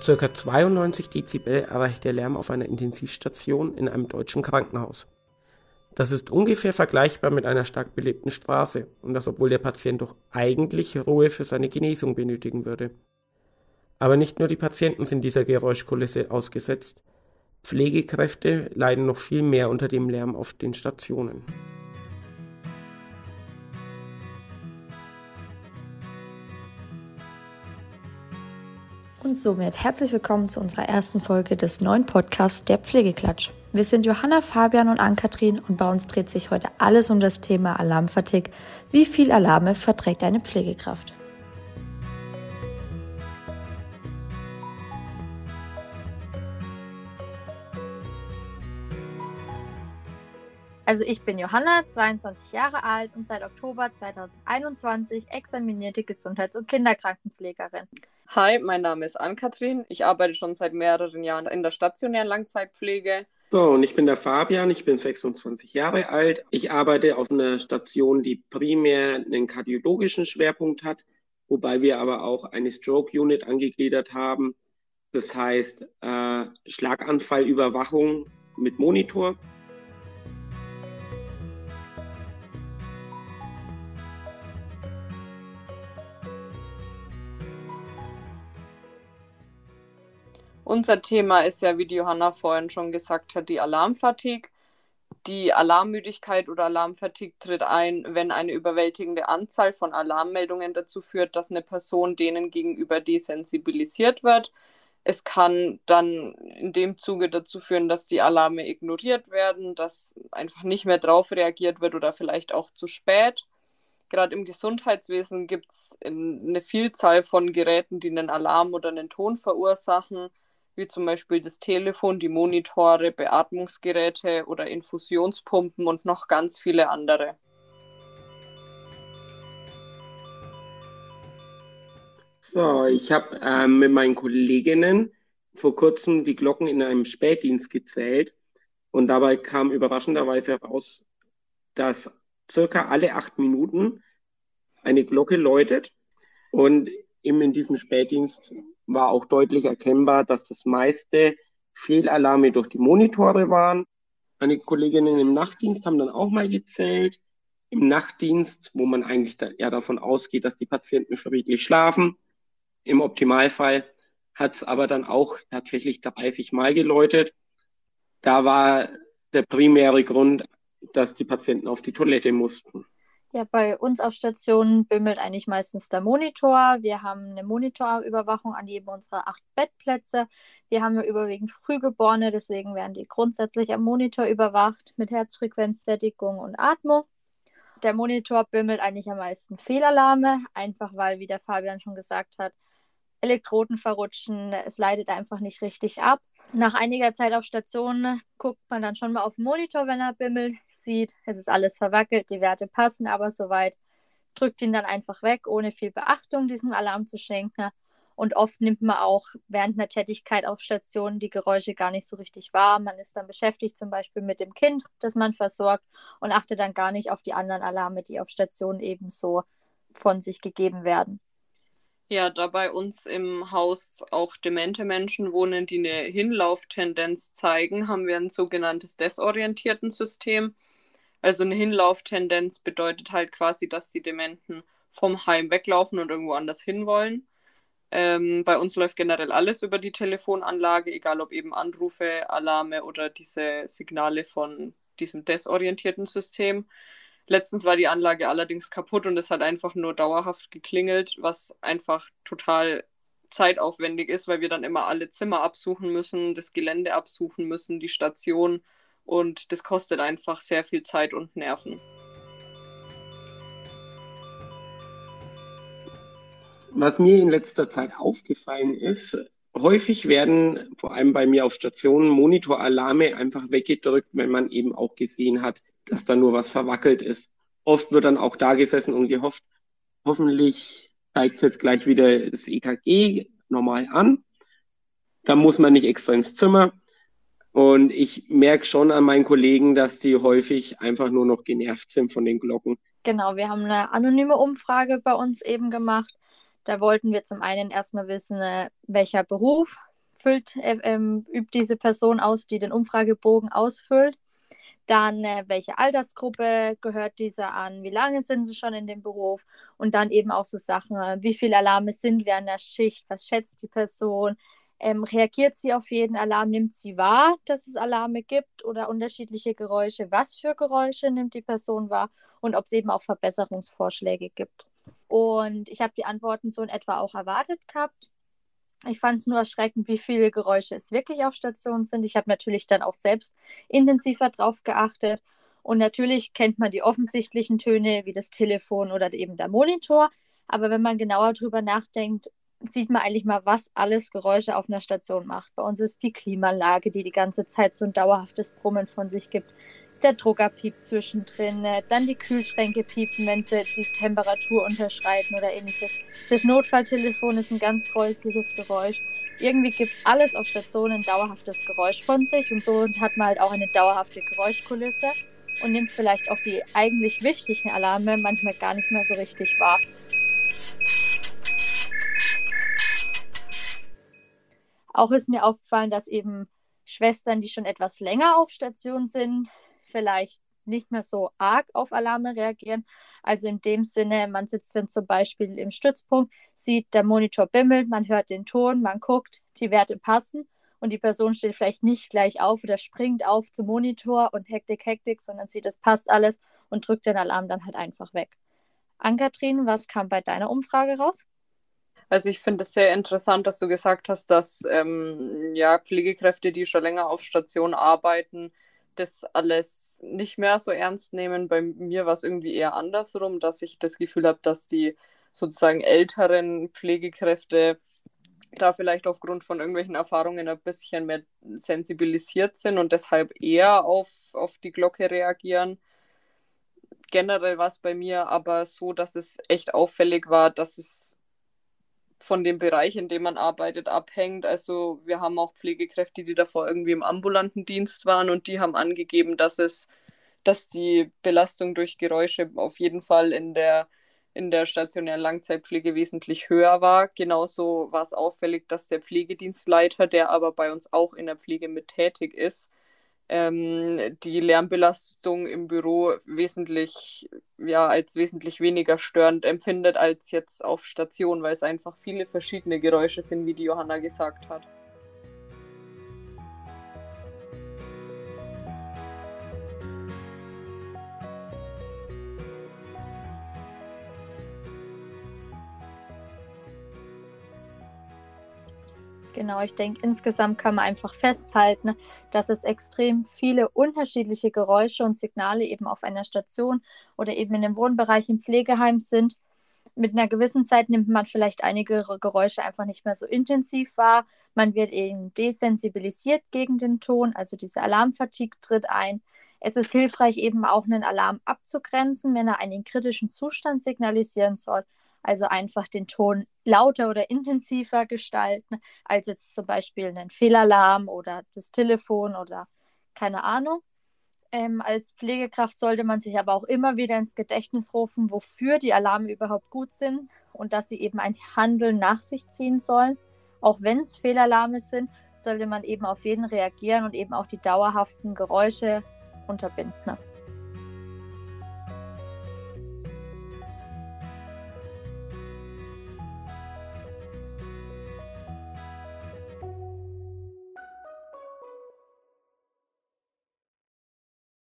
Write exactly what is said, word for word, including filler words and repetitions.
Circa zweiundneunzig Dezibel erreicht der Lärm auf einer Intensivstation in einem deutschen Krankenhaus. Das ist ungefähr vergleichbar mit einer stark belebten Straße, und das obwohl der Patient doch eigentlich Ruhe für seine Genesung benötigen würde. Aber nicht nur die Patienten sind dieser Geräuschkulisse ausgesetzt. Pflegekräfte leiden noch viel mehr unter dem Lärm auf den Stationen. Und somit herzlich willkommen zu unserer ersten Folge des neuen Podcasts Der Pflegeklatsch. Wir sind Johanna, Fabian und Ann-Kathrin und bei uns dreht sich heute alles um das Thema Alarmfatigue. Wie viel Alarme verträgt eine Pflegekraft? Also ich bin Johanna, zweiundzwanzig Jahre alt und seit Oktober zweitausendeinundzwanzig examinierte Gesundheits- und Kinderkrankenpflegerin. Hi, mein Name ist Ann-Kathrin. Ich arbeite schon seit mehreren Jahren in der stationären Langzeitpflege. So, und ich bin der Fabian, ich bin sechsundzwanzig Jahre alt. Ich arbeite auf einer Station, die primär einen kardiologischen Schwerpunkt hat, wobei wir aber auch eine Stroke-Unit angegliedert haben. Das heißt äh, Schlaganfallüberwachung mit Monitor. Unser Thema ist ja, wie die Johanna vorhin schon gesagt hat, die Alarmfatigue. Die Alarmmüdigkeit oder Alarmfatigue tritt ein, wenn eine überwältigende Anzahl von Alarmmeldungen dazu führt, dass eine Person denen gegenüber desensibilisiert wird. Es kann dann in dem Zuge dazu führen, dass die Alarme ignoriert werden, dass einfach nicht mehr drauf reagiert wird oder vielleicht auch zu spät. Gerade im Gesundheitswesen gibt es eine Vielzahl von Geräten, die einen Alarm oder einen Ton verursachen, wie zum Beispiel das Telefon, die Monitore, Beatmungsgeräte oder Infusionspumpen und noch ganz viele andere. So, ich habe äh, mit meinen Kolleginnen vor kurzem die Glocken in einem Spätdienst gezählt und dabei kam überraschenderweise heraus, dass circa alle acht Minuten eine Glocke läutet und eben in diesem Spätdienst war auch deutlich erkennbar, dass das meiste Fehlalarme durch die Monitore waren. Meine Kolleginnen im Nachtdienst haben dann auch mal gezählt. Im Nachtdienst, wo man eigentlich da, ja davon ausgeht, dass die Patienten friedlich schlafen, im Optimalfall hat es aber dann auch tatsächlich dreißig Mal geläutet. Da war der primäre Grund, dass die Patienten auf die Toilette mussten. Ja, bei uns auf Stationen bimmelt eigentlich meistens der Monitor. Wir haben eine Monitorüberwachung an jedem unserer acht Bettplätze. Wir haben ja überwiegend Frühgeborene, deswegen werden die grundsätzlich am Monitor überwacht mit Herzfrequenzsättigung und Atmung. Der Monitor bimmelt eigentlich am meisten Fehlalarme, einfach weil, wie der Fabian schon gesagt hat, Elektroden verrutschen, es leitet einfach nicht richtig ab. Nach einiger Zeit auf Station guckt man dann schon mal auf den Monitor, wenn er bimmelt, sieht, es ist alles verwackelt, die Werte passen aber soweit, drückt ihn dann einfach weg, ohne viel Beachtung diesem Alarm zu schenken. Und oft nimmt man auch während einer Tätigkeit auf Station die Geräusche gar nicht so richtig wahr. Man ist dann beschäftigt zum Beispiel mit dem Kind, das man versorgt und achtet dann gar nicht auf die anderen Alarme, die auf Station ebenso von sich gegeben werden. Ja, da bei uns im Haus auch demente Menschen wohnen, die eine Hinlauftendenz zeigen, haben wir ein sogenanntes Desorientierten-System. Also eine Hinlauftendenz bedeutet halt quasi, dass die Dementen vom Heim weglaufen und irgendwo anders hinwollen. Ähm, bei uns läuft generell alles über die Telefonanlage, egal ob eben Anrufe, Alarme oder diese Signale von diesem desorientierten System. Letztens war die Anlage allerdings kaputt und es hat einfach nur dauerhaft geklingelt, was einfach total zeitaufwendig ist, weil wir dann immer alle Zimmer absuchen müssen, das Gelände absuchen müssen, die Station, und das kostet einfach sehr viel Zeit und Nerven. Was mir in letzter Zeit aufgefallen ist, häufig werden vor allem bei mir auf Stationen Monitoralarme einfach weggedrückt, wenn man eben auch gesehen hat, dass da nur was verwackelt ist. Oft wird dann auch da gesessen und gehofft, hoffentlich zeigt es jetzt gleich wieder das E K G normal an. Da muss man nicht extra ins Zimmer. Und ich merke schon an meinen Kollegen, dass die häufig einfach nur noch genervt sind von den Glocken. Genau, wir haben eine anonyme Umfrage bei uns eben gemacht. Da wollten wir zum einen erstmal wissen, welcher Beruf füllt, äh, ähm, übt diese Person aus, die den Umfragebogen ausfüllt. Dann, äh, welche Altersgruppe gehört dieser an? Wie lange sind sie schon in dem Beruf? Und dann eben auch so Sachen, äh, wie viele Alarme sind während der Schicht? Was schätzt die Person? Ähm, reagiert sie auf jeden Alarm? Nimmt sie wahr, dass es Alarme gibt oder unterschiedliche Geräusche? Was für Geräusche nimmt die Person wahr? Und ob es eben auch Verbesserungsvorschläge gibt. Und ich habe die Antworten so in etwa auch erwartet gehabt. Ich fand es nur erschreckend, wie viele Geräusche es wirklich auf Station sind. Ich habe natürlich dann auch selbst intensiver drauf geachtet. Und natürlich kennt man die offensichtlichen Töne wie das Telefon oder eben der Monitor. Aber wenn man genauer drüber nachdenkt, sieht man eigentlich mal, was alles Geräusche auf einer Station macht. Bei uns ist die Klimaanlage, die die ganze Zeit so ein dauerhaftes Brummen von sich gibt. Der Drucker piept zwischendrin, dann die Kühlschränke piepen, wenn sie die Temperatur unterschreiten oder ähnliches. Das Notfalltelefon ist ein ganz gräusliches Geräusch. Irgendwie gibt alles auf Stationen ein dauerhaftes Geräusch von sich und so hat man halt auch eine dauerhafte Geräuschkulisse und nimmt vielleicht auch die eigentlich wichtigen Alarme manchmal gar nicht mehr so richtig wahr. Auch ist mir aufgefallen, dass eben Schwestern, die schon etwas länger auf Station sind, vielleicht nicht mehr so arg auf Alarme reagieren. Also in dem Sinne, man sitzt dann zum Beispiel im Stützpunkt, sieht, der Monitor bimmelt, man hört den Ton, man guckt, die Werte passen und die Person steht vielleicht nicht gleich auf oder springt auf zum Monitor und Hektik, Hektik, sondern sieht, es passt alles und drückt den Alarm dann halt einfach weg. Ann-Kathrin, was kam bei deiner Umfrage raus? Also ich finde es sehr interessant, dass du gesagt hast, dass ähm, ja, Pflegekräfte, die schon länger auf Station arbeiten, das alles nicht mehr so ernst nehmen. Bei mir war es irgendwie eher andersrum, dass ich das Gefühl habe, dass die sozusagen älteren Pflegekräfte da vielleicht aufgrund von irgendwelchen Erfahrungen ein bisschen mehr sensibilisiert sind und deshalb eher auf, auf die Glocke reagieren. Generell war es bei mir aber so, dass es echt auffällig war, dass es von dem Bereich, in dem man arbeitet, abhängt. Also wir haben auch Pflegekräfte, die davor irgendwie im ambulanten Dienst waren und die haben angegeben, dass es, dass die Belastung durch Geräusche auf jeden Fall in der, in der stationären Langzeitpflege wesentlich höher war. Genauso war es auffällig, dass der Pflegedienstleiter, der aber bei uns auch in der Pflege mit tätig ist, ähm, die Lärmbelastung im Büro wesentlich, ja, als wesentlich weniger störend empfindet als jetzt auf Station, weil es einfach viele verschiedene Geräusche sind, wie die Johanna gesagt hat. Genau, ich denke, insgesamt kann man einfach festhalten, dass es extrem viele unterschiedliche Geräusche und Signale eben auf einer Station oder eben in dem Wohnbereich im Pflegeheim sind. Mit einer gewissen Zeit nimmt man vielleicht einige Geräusche einfach nicht mehr so intensiv wahr. Man wird eben desensibilisiert gegen den Ton, also diese Alarmfatigue tritt ein. Es ist hilfreich, eben auch einen Alarm abzugrenzen, wenn er einen kritischen Zustand signalisieren soll. Also einfach den Ton lauter oder intensiver gestalten, als jetzt zum Beispiel einen Fehlalarm oder das Telefon oder keine Ahnung. Ähm, als Pflegekraft sollte man sich aber auch immer wieder ins Gedächtnis rufen, wofür die Alarme überhaupt gut sind und dass sie eben ein Handeln nach sich ziehen sollen. Auch wenn es Fehlalarme sind, sollte man eben auf jeden reagieren und eben auch die dauerhaften Geräusche unterbinden.